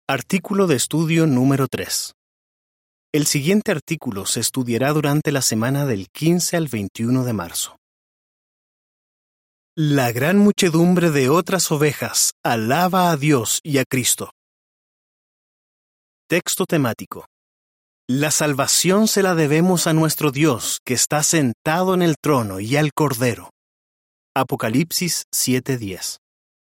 Artículo de estudio número 3. El siguiente artículo se estudiará durante la semana del 15 al 21 de marzo. La gran muchedumbre de otras ovejas alaba a Dios y a Cristo. Texto temático. La salvación se la debemos a nuestro Dios, que está sentado en el trono, y al Cordero. Apocalipsis 7:10.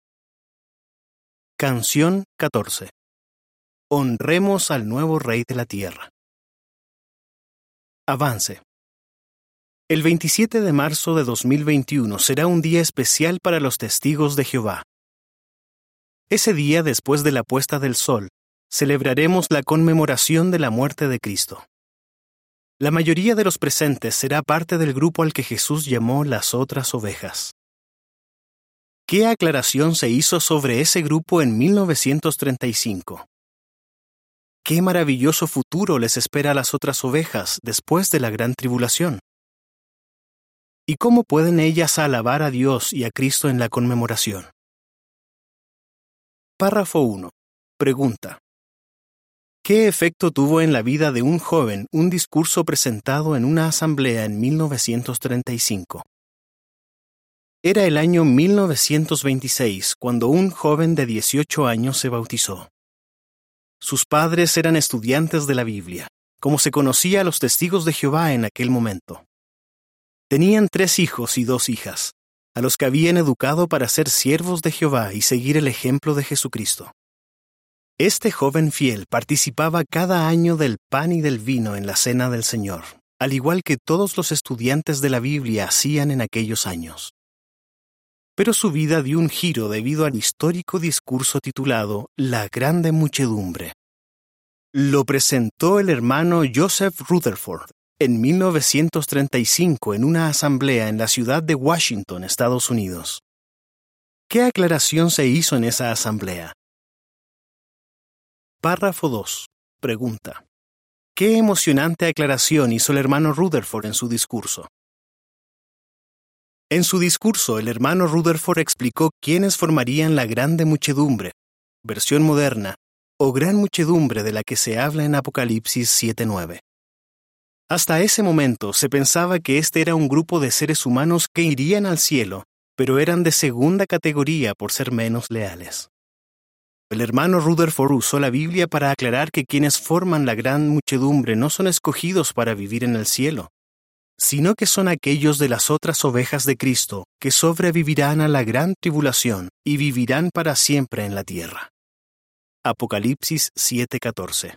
Canción 14. Honremos al nuevo Rey de la tierra. Avance. El 27 de marzo de 2021 será un día especial para los testigos de Jehová. Ese día, después de la puesta del sol, celebraremos la conmemoración de la muerte de Cristo. La mayoría de los presentes será parte del grupo al que Jesús llamó las otras ovejas. ¿Qué aclaración se hizo sobre ese grupo en 1935? ¿Qué maravilloso futuro les espera a las otras ovejas después de la gran tribulación? ¿Y cómo pueden ellas alabar a Dios y a Cristo en la conmemoración? Párrafo 1. Pregunta. ¿Qué efecto tuvo en la vida de un joven un discurso presentado en una asamblea en 1935? Era el año 1926 cuando un joven de 18 años se bautizó. Sus padres eran estudiantes de la Biblia, como se conocía a los testigos de Jehová en aquel momento. Tenían 3 hijos y 2 hijas, a los que habían educado para ser siervos de Jehová y seguir el ejemplo de Jesucristo. Este joven fiel participaba cada año del pan y del vino en la cena del Señor, al igual que todos los estudiantes de la Biblia hacían en aquellos años. Pero su vida dio un giro debido al histórico discurso titulado La Grande Muchedumbre. Lo presentó el hermano Joseph Rutherford en 1935 en una asamblea en la ciudad de Washington, Estados Unidos. ¿Qué aclaración se hizo en esa asamblea? Párrafo 2. Pregunta. ¿Qué emocionante aclaración hizo el hermano Rutherford en su discurso? En su discurso, el hermano Rutherford explicó quiénes formarían la grande muchedumbre, versión moderna, o gran muchedumbre de la que se habla en Apocalipsis 7:9. Hasta ese momento se pensaba que este era un grupo de seres humanos que irían al cielo, pero eran de segunda categoría por ser menos leales. El hermano Rutherford usó la Biblia para aclarar que quienes forman la gran muchedumbre no son escogidos para vivir en el cielo, sino que son aquellos de las otras ovejas de Cristo que sobrevivirán a la gran tribulación y vivirán para siempre en la tierra. Apocalipsis 7:14.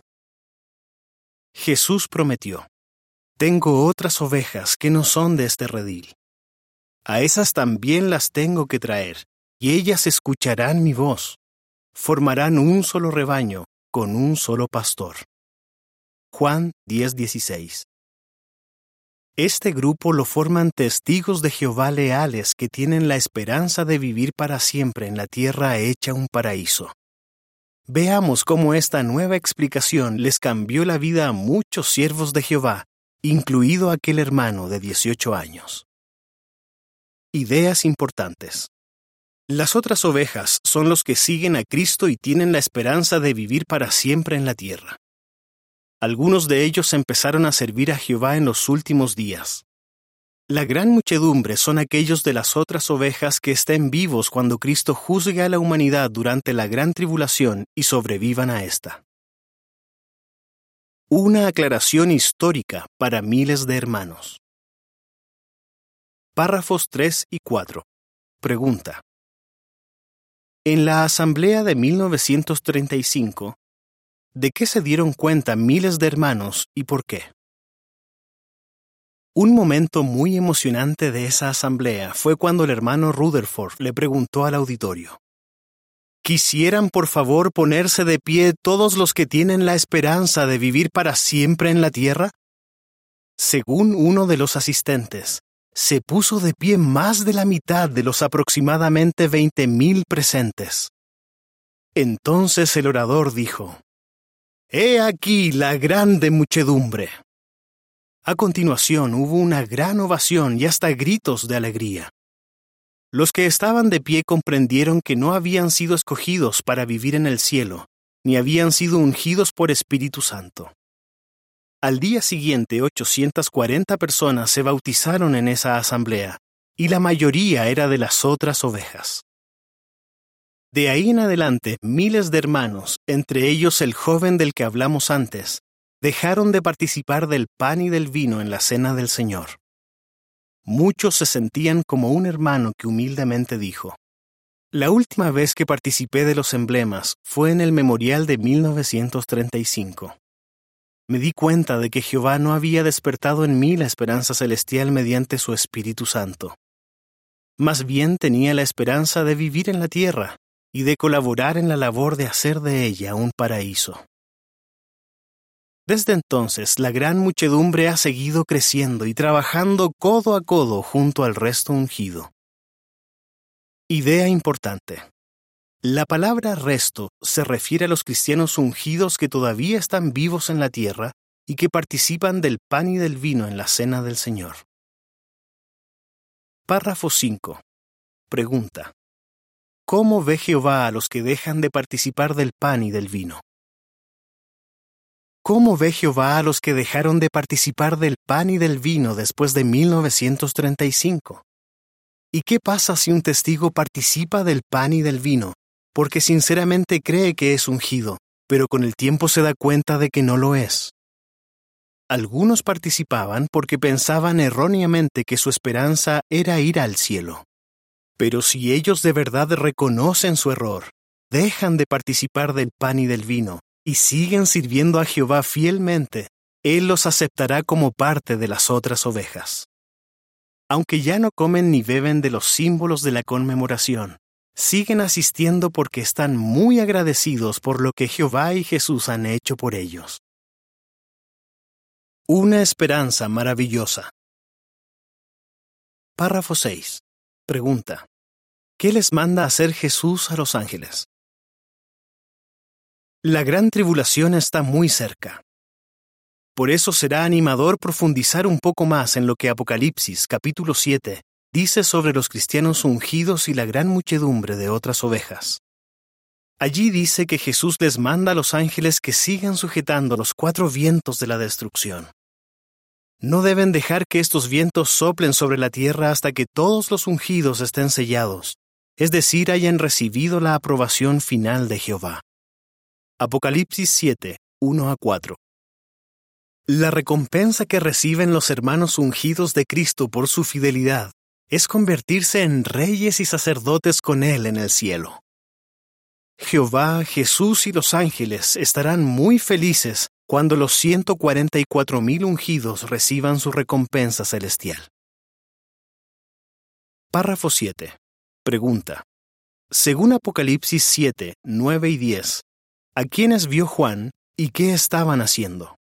Jesús prometió: Tengo otras ovejas que no son de este redil. A esas también las tengo que traer, y ellas escucharán mi voz. Formarán un solo rebaño, con un solo pastor. Juan 10:16. Este grupo lo forman testigos de Jehová leales que tienen la esperanza de vivir para siempre en la tierra hecha un paraíso. Veamos cómo esta nueva explicación les cambió la vida a muchos siervos de Jehová, incluido aquel hermano de 18 años. Ideas importantes. Las otras ovejas son los que siguen a Cristo y tienen la esperanza de vivir para siempre en la tierra. Algunos de ellos empezaron a servir a Jehová en los últimos días. La gran muchedumbre son aquellos de las otras ovejas que estén vivos cuando Cristo juzgue a la humanidad durante la gran tribulación y sobrevivan a esta. Una aclaración histórica para miles de hermanos. Párrafos 3 y 4. Pregunta. En la asamblea de 1935, ¿de qué se dieron cuenta miles de hermanos y por qué? Un momento muy emocionante de esa asamblea fue cuando el hermano Rutherford le preguntó al auditorio: ¿Quisieran por favor ponerse de pie todos los que tienen la esperanza de vivir para siempre en la tierra? Según uno de los asistentes, se puso de pie más de la mitad de los aproximadamente 20,000 presentes. Entonces el orador dijo: He aquí la grande muchedumbre. A continuación hubo una gran ovación y hasta gritos de alegría. Los que estaban de pie comprendieron que no habían sido escogidos para vivir en el cielo, ni habían sido ungidos por Espíritu Santo. Al día siguiente, 840 personas se bautizaron en esa asamblea, y la mayoría era de las otras ovejas. De ahí en adelante, miles de hermanos, entre ellos el joven del que hablamos antes, dejaron de participar del pan y del vino en la cena del Señor. Muchos se sentían como un hermano que humildemente dijo: la última vez que participé de los emblemas fue en el memorial de 1935. Me di cuenta de que Jehová no había despertado en mí la esperanza celestial mediante su Espíritu Santo. Más bien tenía la esperanza de vivir en la tierra y de colaborar en la labor de hacer de ella un paraíso. Desde entonces, la gran muchedumbre ha seguido creciendo y trabajando codo a codo junto al resto ungido. Idea importante. La palabra resto se refiere a los cristianos ungidos que todavía están vivos en la tierra y que participan del pan y del vino en la cena del Señor. Párrafo 5. Pregunta: ¿cómo ve Jehová a los que dejan de participar del pan y del vino? ¿Cómo ve Jehová a los que dejaron de participar del pan y del vino después de 1935? ¿Y qué pasa si un testigo participa del pan y del vino, porque sinceramente cree que es ungido, pero con el tiempo se da cuenta de que no lo es? Algunos participaban porque pensaban erróneamente que su esperanza era ir al cielo. Pero si ellos de verdad reconocen su error, dejan de participar del pan y del vino, y siguen sirviendo a Jehová fielmente, Él los aceptará como parte de las otras ovejas. Aunque ya no comen ni beben de los símbolos de la conmemoración, siguen asistiendo porque están muy agradecidos por lo que Jehová y Jesús han hecho por ellos. Una esperanza maravillosa. Párrafo 6. Pregunta: ¿qué les manda hacer Jesús a los ángeles? La gran tribulación está muy cerca. Por eso será animador profundizar un poco más en lo que Apocalipsis, capítulo 7, dice sobre los cristianos ungidos y la gran muchedumbre de otras ovejas. Allí dice que Jesús les manda a los ángeles que sigan sujetando los 4 vientos de la destrucción. No deben dejar que estos vientos soplen sobre la tierra hasta que todos los ungidos estén sellados, es decir, hayan recibido la aprobación final de Jehová. Apocalipsis 7, 1-4. La recompensa que reciben los hermanos ungidos de Cristo por su fidelidad es convertirse en reyes y sacerdotes con Él en el cielo. Jehová, Jesús y los ángeles estarán muy felices cuando los 144,000 ungidos reciban su recompensa celestial. Párrafo 7. Pregunta: según Apocalipsis 7, 9 y 10, ¿a quiénes vio Juan y qué estaban haciendo?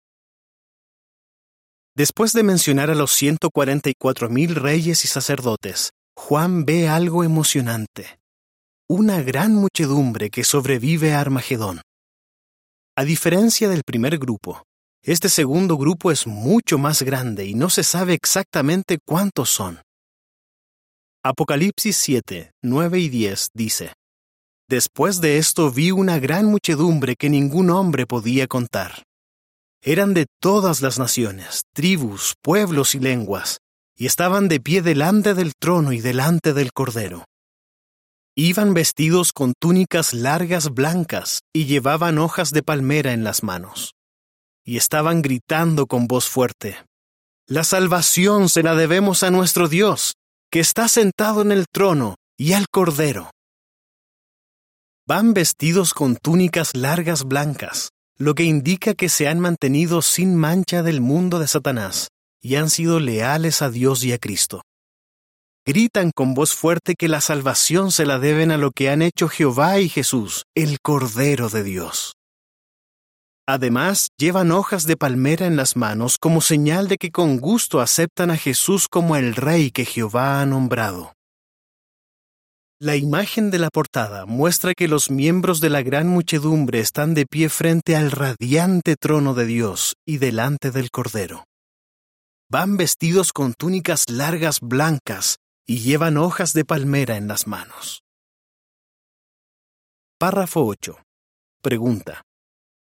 Después de mencionar a los 144,000 reyes y sacerdotes, Juan ve algo emocionante: una gran muchedumbre que sobrevive a Armagedón. A diferencia del primer grupo, este segundo grupo es mucho más grande y no se sabe exactamente cuántos son. Apocalipsis 7, 9 y 10 dice: después de esto vi una gran muchedumbre que ningún hombre podía contar. Eran de todas las naciones, tribus, pueblos y lenguas, y estaban de pie delante del trono y delante del Cordero. Iban vestidos con túnicas largas blancas y llevaban hojas de palmera en las manos. Y estaban gritando con voz fuerte: la salvación se la debemos a nuestro Dios, que está sentado en el trono, y al Cordero. Van vestidos con túnicas largas blancas, lo que indica que se han mantenido sin mancha del mundo de Satanás y han sido leales a Dios y a Cristo. Gritan con voz fuerte que la salvación se la deben a lo que han hecho Jehová y Jesús, el Cordero de Dios. Además, llevan hojas de palmera en las manos como señal de que con gusto aceptan a Jesús como el Rey que Jehová ha nombrado. La imagen de la portada muestra que los miembros de la gran muchedumbre están de pie frente al radiante trono de Dios y delante del Cordero. Van vestidos con túnicas largas blancas y llevan hojas de palmera en las manos. Párrafo 8. Pregunta: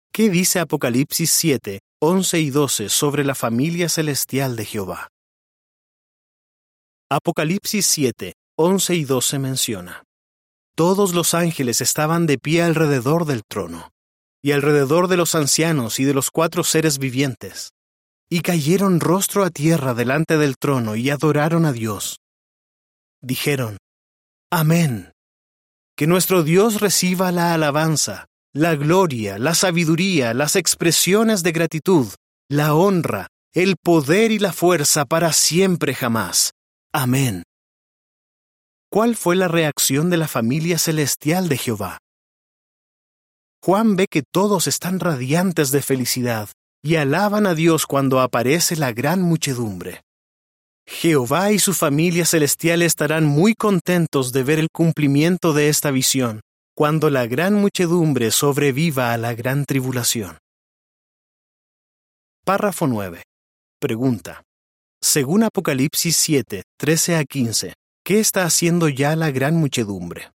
¿Qué dice Apocalipsis 7, 11 y 12 sobre la familia celestial de Jehová? Apocalipsis 7, 11 y 12 menciona: Todos los ángeles estaban de pie alrededor del trono, y alrededor de los ancianos y de los 4 seres vivientes, y cayeron rostro a tierra delante del trono y adoraron a Dios. Dijeron: Amén. Que nuestro Dios reciba la alabanza, la gloria, la sabiduría, las expresiones de gratitud, la honra, el poder y la fuerza para siempre jamás. Amén. ¿Cuál fue la reacción de la familia celestial de Jehová? Juan ve que todos están radiantes de felicidad y alaban a Dios cuando aparece la gran muchedumbre. Jehová y su familia celestial estarán muy contentos de ver el cumplimiento de esta visión, cuando la gran muchedumbre sobreviva a la gran tribulación. Párrafo 9. Pregunta: según Apocalipsis 7, 13 a 15, ¿qué está haciendo ya la gran muchedumbre?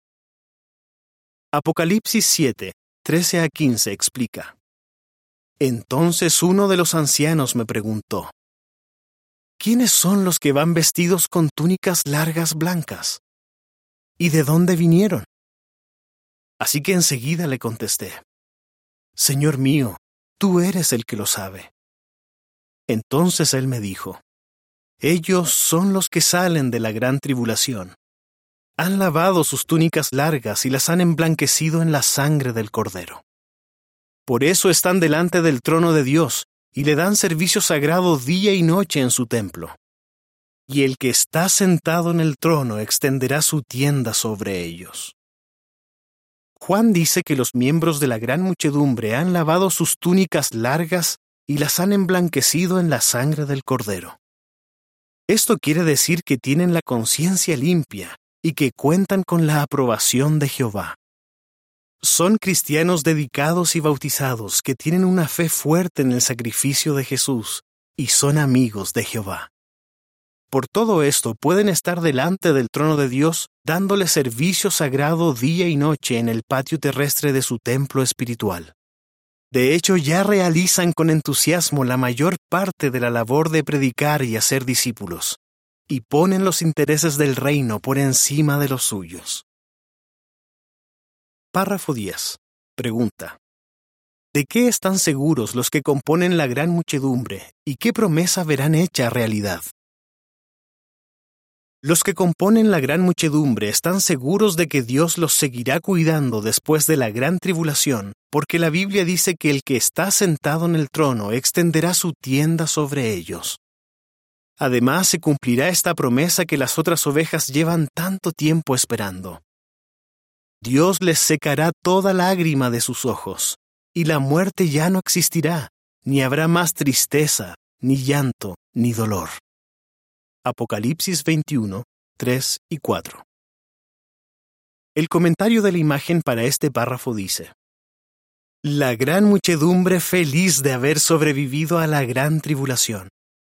Apocalipsis 7, 13 a 15 explica: Entonces uno de los ancianos me preguntó: ¿Quiénes son los que van vestidos con túnicas largas blancas? ¿Y de dónde vinieron? Así que enseguida le contesté: Señor mío, tú eres el que lo sabe. Entonces él me dijo: Ellos son los que salen de la gran tribulación. Han lavado sus túnicas largas y las han emblanquecido en la sangre del Cordero. Por eso están delante del trono de Dios y le dan servicio sagrado día y noche en su templo. Y el que está sentado en el trono extenderá su tienda sobre ellos. Juan dice que los miembros de la gran muchedumbre han lavado sus túnicas largas y las han emblanquecido en la sangre del Cordero. Esto quiere decir que tienen la conciencia limpia y que cuentan con la aprobación de Jehová. Son cristianos dedicados y bautizados que tienen una fe fuerte en el sacrificio de Jesús y son amigos de Jehová. Por todo esto pueden estar delante del trono de Dios dándole servicio sagrado día y noche en el patio terrestre de su templo espiritual. De hecho, ya realizan con entusiasmo la mayor parte de la labor de predicar y hacer discípulos, y ponen los intereses del reino por encima de los suyos. Párrafo 10. Pregunta: ¿de qué están seguros los que componen la gran muchedumbre y qué promesa verán hecha realidad? Los que componen la gran muchedumbre están seguros de que Dios los seguirá cuidando después de la gran tribulación, porque la Biblia dice que el que está sentado en el trono extenderá su tienda sobre ellos. Además, se cumplirá esta promesa que las otras ovejas llevan tanto tiempo esperando. Dios les secará toda lágrima de sus ojos, y la muerte ya no existirá, ni habrá más tristeza, ni llanto, ni dolor. Apocalipsis 21, 3 y 4. El comentario de la imagen para este párrafo dice: la gran muchedumbre feliz de haber sobrevivido a la gran tribulación.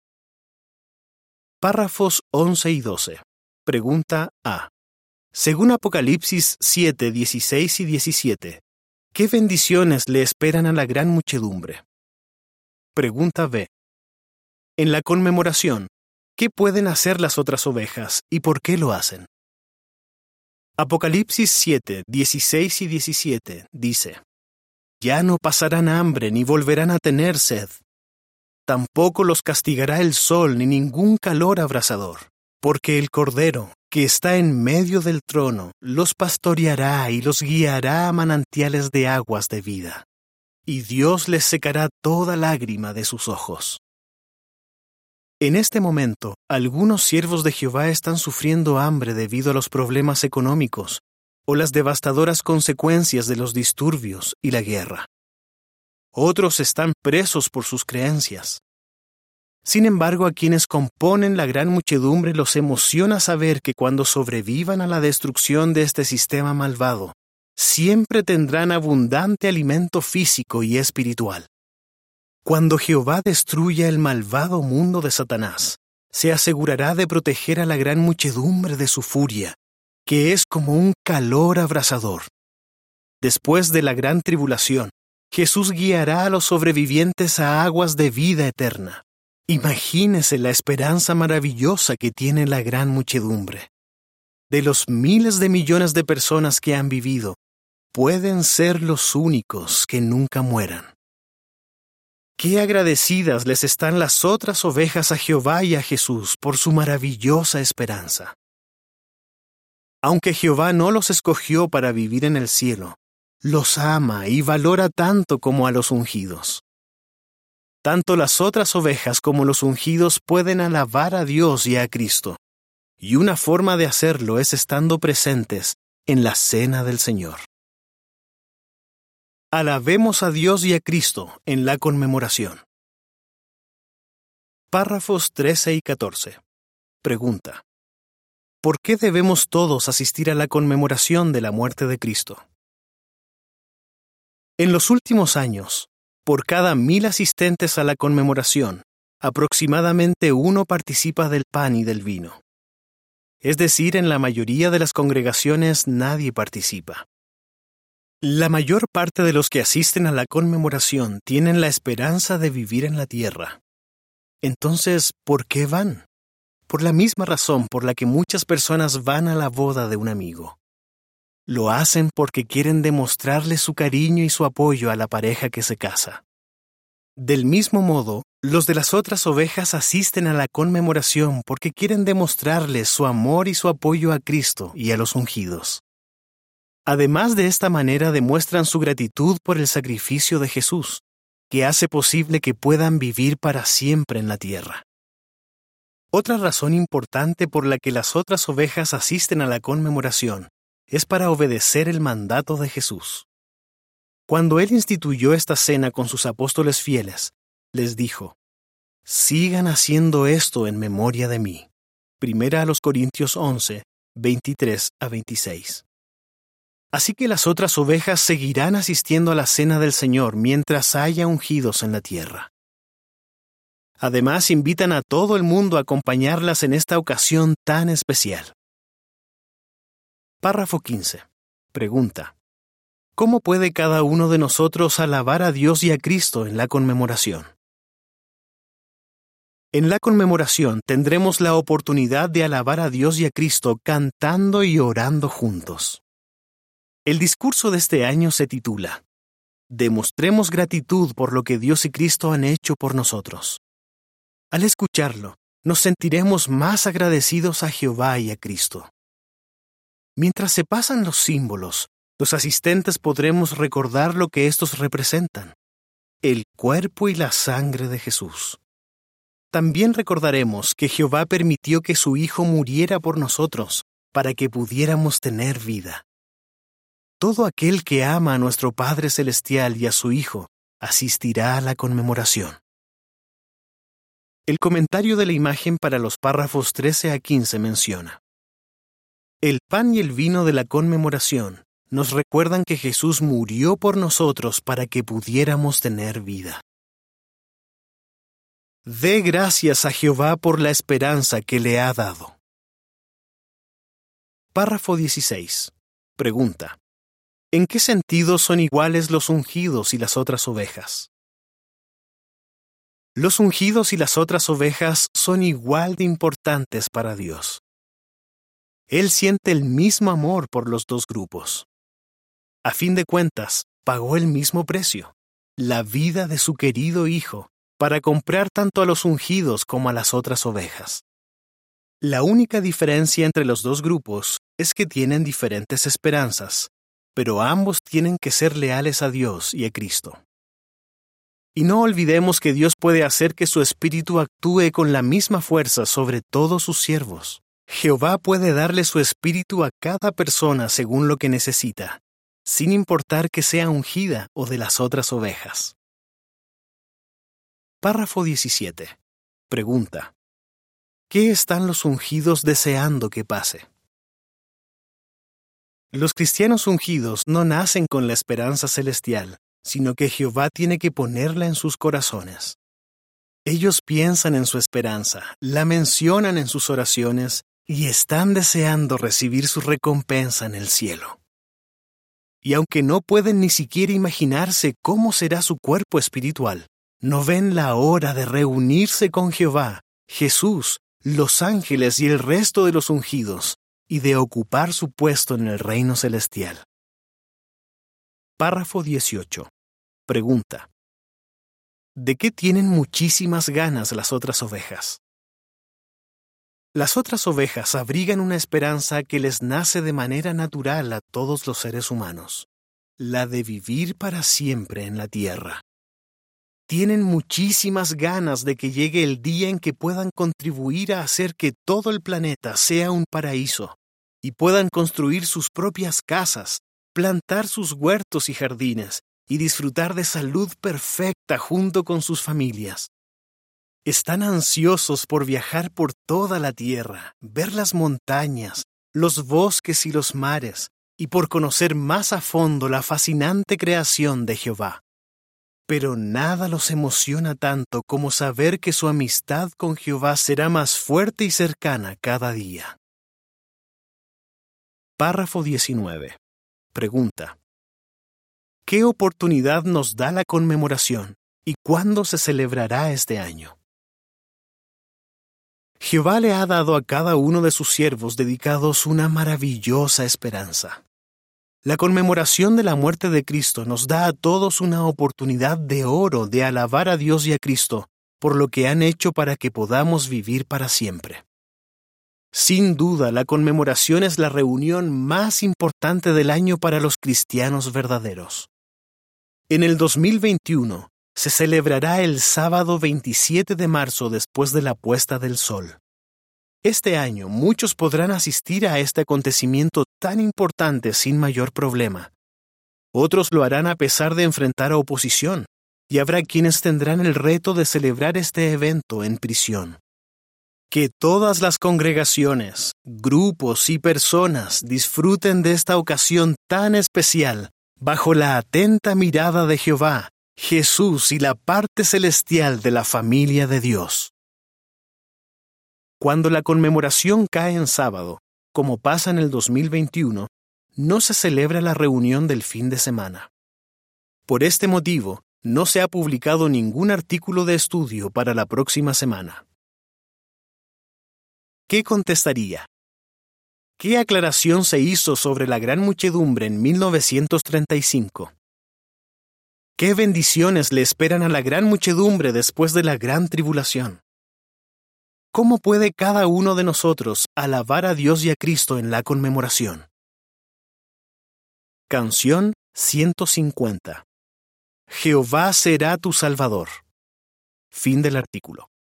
Párrafos 11 y 12. Pregunta A. Según Apocalipsis 7, 16 y 17, ¿qué bendiciones le esperan a la gran muchedumbre? Pregunta B. En la conmemoración, ¿qué pueden hacer las otras ovejas y por qué lo hacen? Apocalipsis 7, 16 y 17 dice: ya no pasarán hambre ni volverán a tener sed. Tampoco los castigará el sol ni ningún calor abrasador, porque el Cordero, que está en medio del trono, los pastoreará y los guiará a manantiales de aguas de vida, y Dios les secará toda lágrima de sus ojos. En este momento, algunos siervos de Jehová están sufriendo hambre debido a los problemas económicos o las devastadoras consecuencias de los disturbios y la guerra. Otros están presos por sus creencias. Sin embargo, a quienes componen la gran muchedumbre los emociona saber que cuando sobrevivan a la destrucción de este sistema malvado, siempre tendrán abundante alimento físico y espiritual. Cuando Jehová destruya el malvado mundo de Satanás, se asegurará de proteger a la gran muchedumbre de su furia, que es como un calor abrasador. Después de la gran tribulación, Jesús guiará a los sobrevivientes a aguas de vida eterna. Imagínese la esperanza maravillosa que tiene la gran muchedumbre. De los miles de millones de personas que han vivido, pueden ser los únicos que nunca mueran. Qué agradecidas les están las otras ovejas a Jehová y a Jesús por su maravillosa esperanza. Aunque Jehová no los escogió para vivir en el cielo, los ama y valora tanto como a los ungidos. Tanto las otras ovejas como los ungidos pueden alabar a Dios y a Cristo, y una forma de hacerlo es estando presentes en la cena del Señor. Alabemos a Dios y a Cristo en la conmemoración. Párrafos 13 y 14. Pregunta: ¿por qué debemos todos asistir a la conmemoración de la muerte de Cristo? En los últimos años, por cada 1,000 asistentes a la conmemoración, aproximadamente 1 participa del pan y del vino. Es decir, en la mayoría de las congregaciones nadie participa. La mayor parte de los que asisten a la conmemoración tienen la esperanza de vivir en la tierra. Entonces, ¿por qué van? Por la misma razón por la que muchas personas van a la boda de un amigo. Lo hacen porque quieren demostrarle su cariño y su apoyo a la pareja que se casa. Del mismo modo, los de las otras ovejas asisten a la conmemoración porque quieren demostrarles su amor y su apoyo a Cristo y a los ungidos. Además, de esta manera demuestran su gratitud por el sacrificio de Jesús, que hace posible que puedan vivir para siempre en la tierra. Otra razón importante por la que las otras ovejas asisten a la conmemoración es para obedecer el mandato de Jesús. Cuando Él instituyó esta cena con sus apóstoles fieles, les dijo: «Sigan haciendo esto en memoria de mí». 1 Corintios 11, 23 a 26. Así que las otras ovejas seguirán asistiendo a la cena del Señor mientras haya ungidos en la tierra. Además, invitan a todo el mundo a acompañarlas en esta ocasión tan especial. Párrafo 15. Pregunta: ¿cómo puede cada uno de nosotros alabar a Dios y a Cristo en la conmemoración? En la conmemoración tendremos la oportunidad de alabar a Dios y a Cristo cantando y orando juntos. El discurso de este año se titula: Demostremos gratitud por lo que Dios y Cristo han hecho por nosotros. Al escucharlo, nos sentiremos más agradecidos a Jehová y a Cristo. Mientras se pasan los símbolos, los asistentes podremos recordar lo que estos representan: el cuerpo y la sangre de Jesús. También recordaremos que Jehová permitió que su Hijo muriera por nosotros para que pudiéramos tener vida. Todo aquel que ama a nuestro Padre Celestial y a su Hijo asistirá a la conmemoración. El comentario de la imagen para los párrafos 13 a 15 menciona: el pan y el vino de la conmemoración nos recuerdan que Jesús murió por nosotros para que pudiéramos tener vida. Dé gracias a Jehová por la esperanza que le ha dado. Párrafo 16. Pregunta: ¿en qué sentido son iguales los ungidos y las otras ovejas? Los ungidos y las otras ovejas son igual de importantes para Dios. Él siente el mismo amor por los dos grupos. A fin de cuentas, pagó el mismo precio, la vida de su querido Hijo, para comprar tanto a los ungidos como a las otras ovejas. La única diferencia entre los dos grupos es que tienen diferentes esperanzas, pero ambos tienen que ser leales a Dios y a Cristo. Y no olvidemos que Dios puede hacer que su Espíritu actúe con la misma fuerza sobre todos sus siervos. Jehová puede darle su Espíritu a cada persona según lo que necesita, sin importar que sea ungida o de las otras ovejas. Párrafo 17. Pregunta: ¿qué están los ungidos deseando que pase? Los cristianos ungidos no nacen con la esperanza celestial, sino que Jehová tiene que ponerla en sus corazones. Ellos piensan en su esperanza, la mencionan en sus oraciones y están deseando recibir su recompensa en el cielo. y aunque no pueden ni siquiera imaginarse cómo será su cuerpo espiritual, no ven la hora de reunirse con Jehová, Jesús, los ángeles y el resto de los ungidos, y de ocupar su puesto en el reino celestial. Párrafo 18. Pregunta: ¿de qué tienen muchísimas ganas las otras ovejas? Las otras ovejas abrigan una esperanza que les nace de manera natural a todos los seres humanos, la de vivir para siempre en la tierra. Tienen muchísimas ganas de que llegue el día en que puedan contribuir a hacer que todo el planeta sea un paraíso y puedan construir sus propias casas, plantar sus huertos y jardines y disfrutar de salud perfecta junto con sus familias. Están ansiosos por viajar por toda la tierra, ver las montañas, los bosques y los mares, y por conocer más a fondo la fascinante creación de Jehová. Pero nada los emociona tanto como saber que su amistad con Jehová será más fuerte y cercana cada día. Párrafo 19. Pregunta: ¿qué oportunidad nos da la conmemoración y cuándo se celebrará este año? Jehová le ha dado a cada uno de sus siervos dedicados una maravillosa esperanza. La conmemoración de la muerte de Cristo nos da a todos una oportunidad de oro de alabar a Dios y a Cristo por lo que han hecho para que podamos vivir para siempre. Sin duda, la conmemoración es la reunión más importante del año para los cristianos verdaderos. En el 2021, se celebrará el sábado 27 de marzo después de la puesta del sol. Este año muchos podrán asistir a este acontecimiento tan importante sin mayor problema. Otros lo harán a pesar de enfrentar oposición, y habrá quienes tendrán el reto de celebrar este evento en prisión. Que todas las congregaciones, grupos y personas disfruten de esta ocasión tan especial bajo la atenta mirada de Jehová, Jesús y la parte celestial de la familia de Dios. Cuando la conmemoración cae en sábado, como pasa en el 2021, no se celebra la reunión del fin de semana. Por este motivo, no se ha publicado ningún artículo de estudio para la próxima semana. ¿Qué contestaría? ¿Qué aclaración se hizo sobre la gran muchedumbre en 1935? ¿Qué bendiciones le esperan a la gran muchedumbre después de la gran tribulación? ¿Cómo puede cada uno de nosotros alabar a Dios y a Cristo en la conmemoración? Canción 150. Jehová será tu Salvador. Fin del artículo.